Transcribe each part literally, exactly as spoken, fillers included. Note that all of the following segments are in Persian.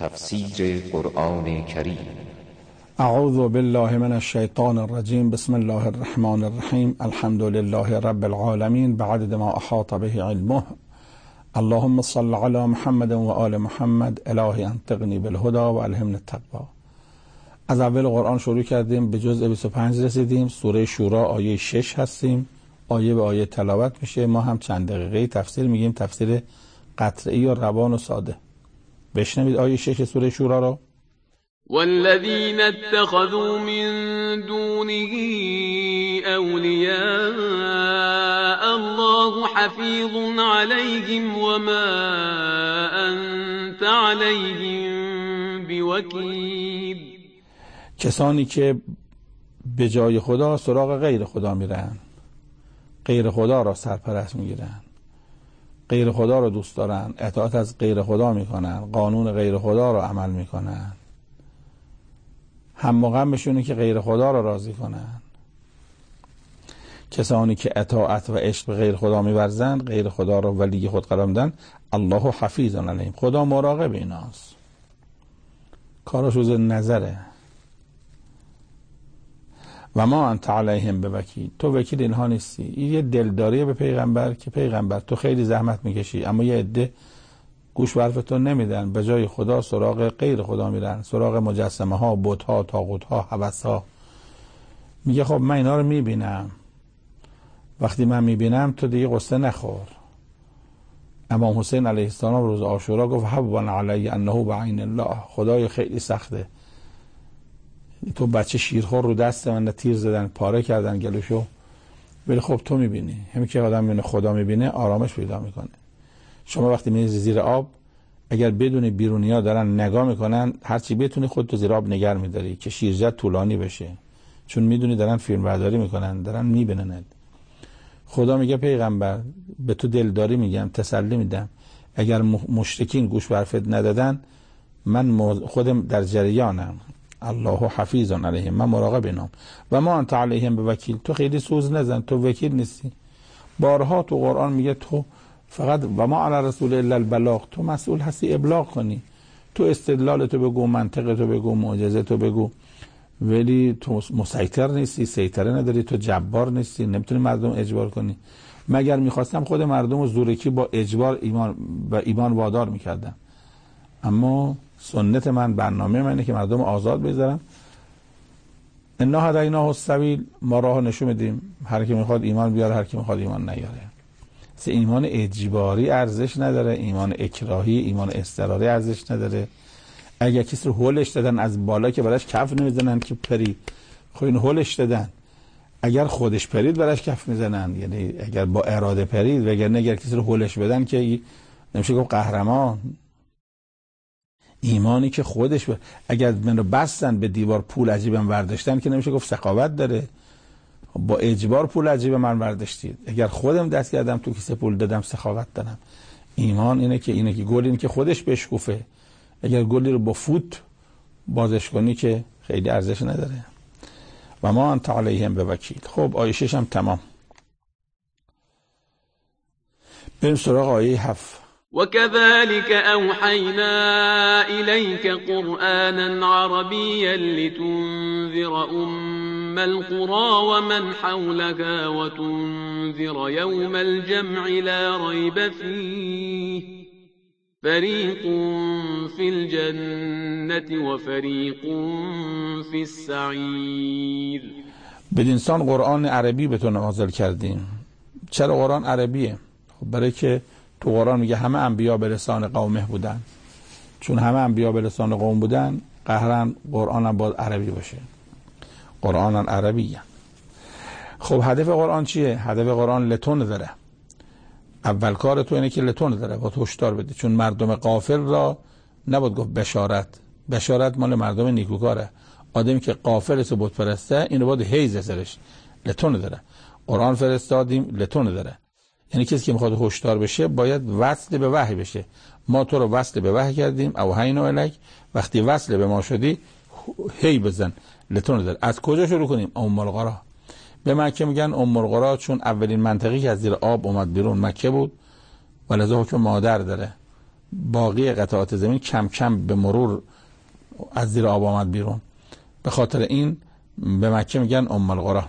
تفسیر قرآن کریم. اعوذ بالله من الشیطان الرجیم. بسم الله الرحمن الرحیم. الحمد لله رب العالمین بعدد ما احاط به علمه. اللهم صل علی محمد و آل محمد. الهی انطقنی بالهدى و الهمنی التقوی. از اول قرآن شروع کردیم، به جزء بیست و پنج رسیدیم. سوره شورا آیه شش هستیم، آیه به آیه تلاوت میشه. ما هم چند دقیقه تفسیر میگیم، تفسیر قطعی و روان و ساده. بشنوید آیه شش سوره شورا رو. والذین اتخذوا من دونه اولیاء الله حفیظ علیهم وما انت علیهم بوکیل. کسانی که به جای خدا سراغ غیر خدا میرن، غیر خدا را سرپرست میگیرن، غیر خدا را دوست دارن، اطاعت از غیر خدا میکنن، قانون غیر خدا را عمل میکنن، هم مغمشونه که غیر خدا را راضی کنن. کسانی که اطاعت و عشق به غیر خدا میورزن، غیر خدا را ولی خود قرار میدن، الله حفیظ علیهم، خدا مراقب ایناست، کارش روز نظره. و ما انت علیهم بوکیل، تو وکیل اینها نیستی. این یه دلداریه به پیغمبر که پیغمبر تو خیلی زحمت میکشی، اما یه عده گوش به حرفتون نمیدن، به جای خدا سراغ غیر خدا میرن، سراغ مجسمه ها، بت ها، طاغوت ها، هوس ها. میگه خب من اینا رو میبینم، وقتی من میبینم تو دیگه قصه نخور. امام حسین علیه السلام روز عاشورا گفت حبن علی انه بعین الله، خدای خیلی سخته، تو بچه شیرخور رو دست من تیر زدن، پاره کردن گلوشو، ولی خب تو میبینی. همین که آدم میبینه خدا میبینه، آرامش پیدا میکنه. شما وقتی میریزی زیر آب، اگر بدونی بیرونیا دارن نگاه میکنن، هرچی بتونی خودتو زیر آب نگر میداری که شیرجت طولانی بشه، چون میدونی دارن فیلم برداری میکنن، دارن میبینند. خدا میگه پیغمبر به تو دلداری میگم، تسلی میدم، اگر مشرکین گوش به حرفت ندادن، من خودم در جریانم، الله حفیظ علیهم، من مراقب اینام. و ما انت علیهم بوکیل، تو خیلی سوز نزن، تو وکیل نیستی. بارها تو قرآن میگه تو فقط و ما علی رسول الا البلاغ، تو مسئول هستی ابلاغ کنی، تو استدلال تو بگو، منطق تو بگو، معجزه تو بگو، ولی تو مسیطر نیستی، سیطره نداری، تو جبار نیستی، نمیتونی مردم اجبار کنی. مگر میخواستم خود مردم رو زورکی با اجبار ایمان و ایمان وادار میکردم، اما سنت من، برنامه منه که مردم آزاد بذارم. انا هدیناه السبیل، ما راه نشون میدیم، هر کی میخواد ایمان بیاره، هر کی میخواد ایمان نیاره. سه ایمان اجباری ارزش نداره، ایمان اکراهی، ایمان اضطراری ارزش نداره. اگر کسی رو هولش دادن از بالا که براش کف نمیزنن که پری، خب این هولش دادن. اگر خودش پرید براش کف میزنن، یعنی اگر با اراده پرید، وگرنه اگر کسی رو هولش بدن که نمیشه گفت قهرمان. ایمانی که خودش ب... اگر منو بستن به دیوار پول عجیبم برداشتن که نمیشه گفت سخاوت داره. با اجبار پول عجیب من برداشتید، اگر خودم دست کردم تو کیسه پول دادم، سخاوت دارم. ایمان اینه که اینه که گل اینه که خودش بشکوفه. اگر گلی رو با فوت بازش کنی که خیلی ارزش نداره. و ما انت علیهم بوکیل. خب آیه شش هم تمام. بریم سراغ آیه هفت. وكذلك أوحينا إليك قرآنا عربيا لتنذر أم القرى ومن حولها وتنذر يوم الجمع لا ريب فيه فريق في الجنة وفريق في السعير. بدینسان قرآن عربی به تو نازل کردیم. چرا قرآن عربیه؟ خب برای که تو قرآن میگه همه انبیا به لسان قومه بودن، چون همه انبیا به لسان قوم بودن، قهرن قرآن هم باید عربی باشه. قرآن هم عربیه. خب هدف قرآن چیه؟ هدف قرآن لتون داره. اول کار تو اینه که لتون داره، با تو هشدار بده، چون مردم غافل را نباید گفت بشارت. بشارت مال مردم نیکوکاره. آدمی که غافل است و بت پرسته، اینو باید هیز سرش. لتون داره. قرآن فرستادیم لتون داره. یعنی کسی که میخواد هشدار بشه باید وصل به وحی بشه. ما تو رو وصل به وحی کردیم، اوحینا الیک، وقتی وصل به ما شدی هی بزن لتون داره. از کجا شروع کنیم؟ ام القری. به مکه میگن ام القری چون اولین منطقی که از زیر آب اومد بیرون مکه بود، ولذا حکم مادر داره. باقی قطعات زمین کم کم به مرور از زیر آب آمد بیرون. به خاطر این به مکه میگن ام القرى.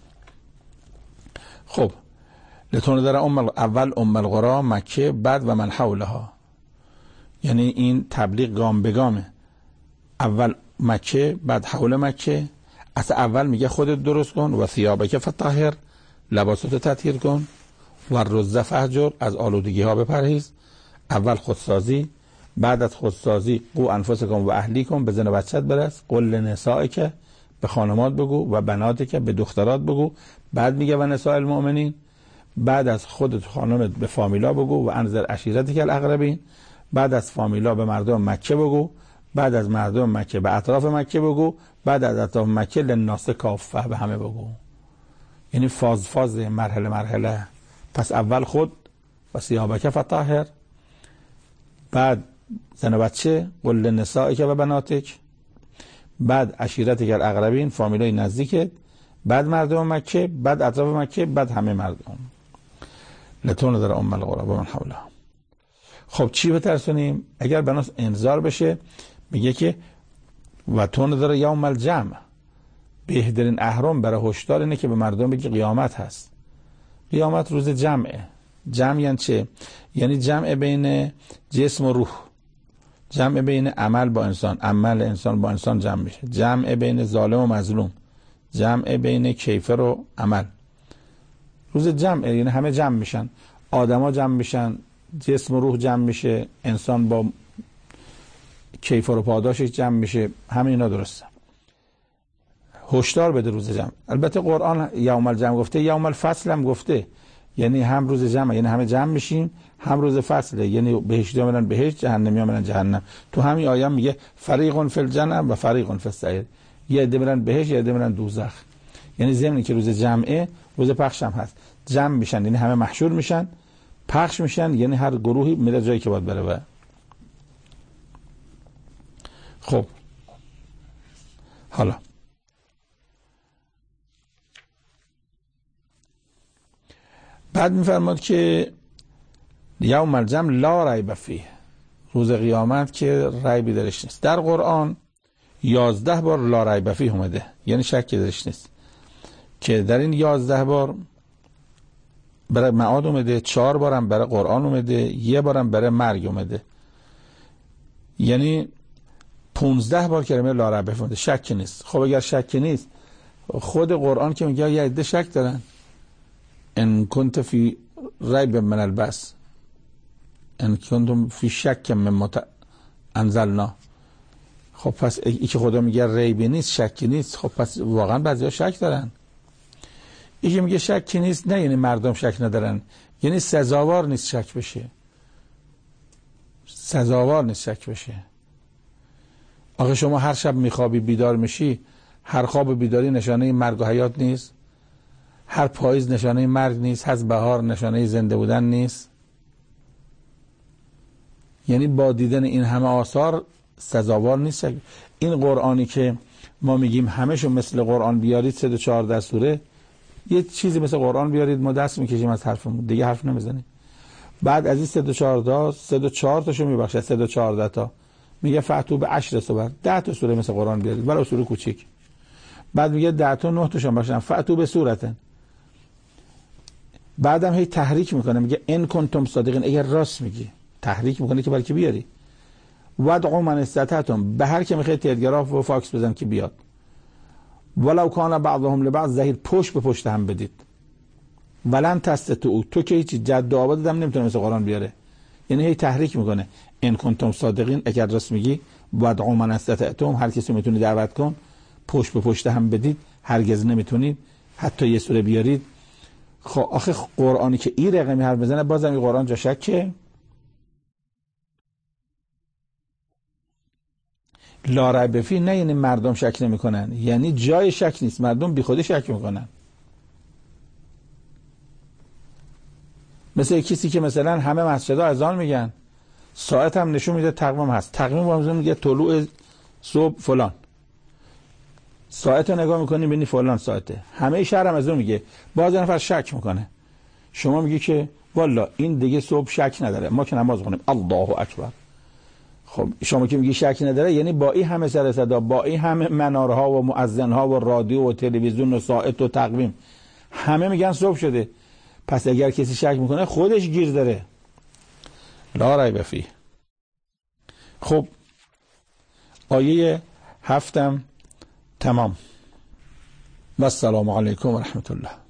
خب لتون در ام اول ام القرى مکه، بعد و من حولها، یعنی این تبلیغ گام به گامه. اول مکه، بعد حول مکه. اصلا اول میگه خودت درست کن و ثیابک فطهر، لباساتو تطهیر کن، و رز فهجر، از آلودگی ها بپرهیز. اول خودسازی، بعد از خودسازی قو انفسکم و اهلیکم، به زن و بچت برس. قل لنسائک، به خانمات بگو، و بناتک، به دخترات بگو. بعد میگه و نساء المؤمنین. بعد از خودت خانمت به فامیلا بگو و انذر عشیرتک الاقربین. بعد از فامیلا به مردم مکه بگو. بعد از مردم مکه به اطراف مکه بگو. بعد از اطراف مکه للناس کافه، به همه بگو. یعنی فاز فاز، مرحله مرحله. پس اول خود و ثیابک فطهر، بعد زن و بچه، قل لنسائک و بناتک، بعد عشیرتک الاقربین، فامیلای نزدیکت، بعد مردم مکه، بعد اطراف مکه، بعد همه مردم. لتون در ام القرى و من حولها. خب چی بترسونیم؟ اگر بناس انذار بشه میگه که و تون در یوم الجمع، بهترین اهرام برای هشدار اینه که به مردم بگی قیامت هست. قیامت روز جمعه. جمع یعنی چه؟ یعنی جمع بین جسم و روح، جمع بین عمل با انسان، عمل انسان با انسان جمع میشه، جمع بین ظالم و مظلوم، جمع بین کیفر و عمل. روز جمعه، یعنی همه جمع میشن، آدما جمع میشن، جسم و روح جمع میشه، انسان با کیفر و پاداشش جمع میشه. همه اینا درسته. هشدار بده روز جمع. البته قرآن یوم الجمع گفته، یوم الفصل هم گفته، یعنی هم روز جمع، یعنی همه جمع میشیم، هم روز فصله، یعنی بهشتی ها میرن بهشت، جهنمی ها میرن جهنم. تو همین آیه میگه فریق فی الجنه و فریق فی السعیر، یه عده میرن بهشت، یه عده میرن دوزخ. یعنی ضمن که روز جمعه، روز پخش هم هست. جمع میشن یعنی همه محشور میشن، پخش میشن یعنی هر گروهی میره جایی که باید بره. و خب حالا بعد میفرماد که یوم الجمع لا ریب فیه، روز قیامت که ریبی درش نیست. در قرآن یازده بار لا ریب فیه اومده، یعنی شکی درش نیست، که در این یازده بار برای معاد اومده، چهار بارم برای قرآن اومده، یه بارم برای مرگ اومده. یعنی پونزده بار کلمه لا ریب فیه اومده، شکی نیست. خب اگر شکی نیست، خود قرآن که میگه یه عده شک دارن، ان کنت فی ریب من البس، ان کنتم فی شک من انزلنا. خب پس ای که خدا میگه ریبی نیست، شکی نیست، خب پس واقعا بعضیا شک دارن. ای که میگه شکی نیست، نه یعنی مردم شک ندارن، یعنی سزاوار نیست شک بشه، سزاوار نیست شک بشه. آخه شما هر شب میخوابی بیدار میشی، هر خواب بیداری نشانه مرگ و حیات نیست؟ هر پاییز نشانه مرگ نیست؟ هر بهار نشانه زنده بودن نیست؟ یعنی با دیدن این همه آثار سزاوار نیست. این قرآنی که ما میگیم همه‌شو مثل قرآن بیارید، صد و چهارده سوره، یه چیزی مثل قرآن بیارید، ما دست میکشیم از حرفمون، دیگه حرف نمیزنیم. بعد از این صد و چهارده، صد و چهار تاشو میبخشه، صد و چهارده تا میگه فاتو به عشر سور، ده تا سوره مثل قرآن بیارید، ولو سوره کوچیک. بعد میگه ده تا نه تاشون بخشن، فاتو به سورتن. بعدم هی تحریک میکنه، میگه ان کنتم صادقین، اگر راست میگی، تحریک میکنه که بلکه بیاری. ودعوا من استطعتم، به هر کی میخواد تلگراف و فاکس بزن که بیاد. ولو کان بعضهم لبعض ظهیر، پشت به پشت هم بدید. ولن تستطیعوا، تو که هیچ جد و آباد هم نمیتونه مثل قرآن بیاره. یعنی هی تحریک میکنه، ان کنتم صادقین، اگر راست میگی، ودعوا من استطعتم، هر کسی میتونه دعوت کن، پشت به پشت هم بدید، هرگز نمیتونید حتی یه سوره بیارید. خب آخه قرآنی که این رقمی حرف بزنه، بازم این قرآن جا شکه. لا ریب فیه نه یعنی مردم شک نمیکنن، یعنی جای شک نیست، مردم بی خودی شک میکنن. مثل کسی که مثلا همه مسجدها اذان میگن، ساعت هم نشون میده تقویم هست، تقویم با میگه طلوع صبح فلان، ساعت رو نگاه میکنی ببینی فلان ساعته، همه شهر هم از اون میگه، باز نفر شک میکنه. شما میگی که والا این دیگه صبح شک نداره، ما که نماز خونیم الله اکبر. خب شما که میگی شک نداره، یعنی با این همه سر صدا، با این همه منارها و مؤذنها و رادیو و تلویزیون و ساعت و تقویم، همه میگن صبح شده. پس اگر کسی شک میکنه خودش گیر داره. لا ریب فیه. خب آیه هفتم تمام. و السلام علیکم و رحمت الله.